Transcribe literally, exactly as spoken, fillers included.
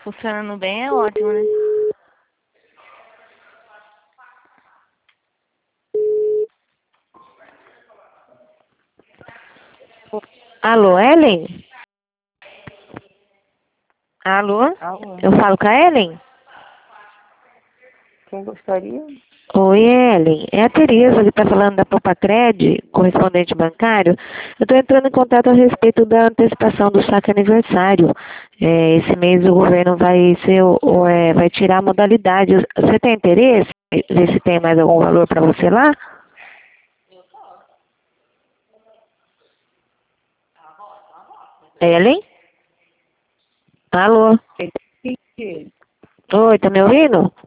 funcionando bem é ótimo, né? Alô, Ellen? Alô? Alô, Eu falo com a Ellen? quem gostaria? Oi, Ellen. É a Tereza que está falando da Popacred, correspondente bancário. Eu estou entrando em contato a respeito da antecipação do saque aniversário. É, esse mês o governo vai ser, o- o, é, vai tirar a modalidade. Você tem interesse? Ver se tem mais algum valor para você lá? Ellen? Alô? Entendi. Oi, tá me ouvindo?